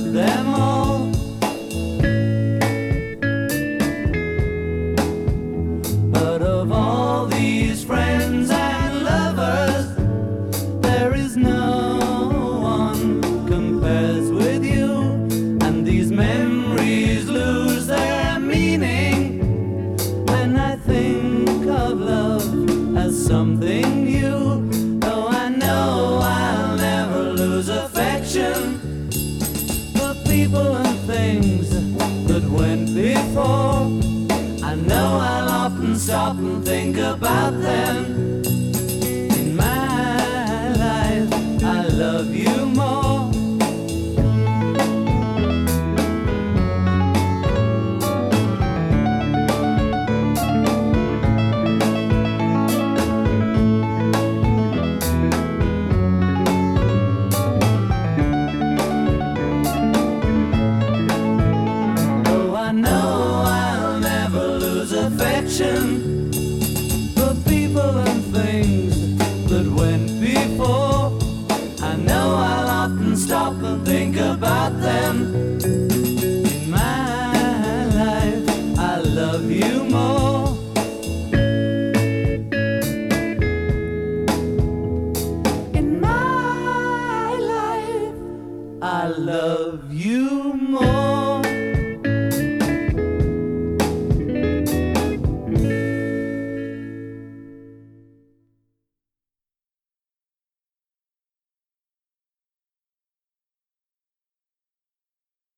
them all. But of all these friends and lovers, there is no one compares with you. And these memories lose their meaning when I think of love as something new. Though I know I'll never lose affection for people and things that went before. I know I'll often stop and think about them. In my life, I love you more. Though I know I'll never lose affection for people and things that went before. I know I'll often stop and think about them. In my life, I love you more. In my life, I love you more.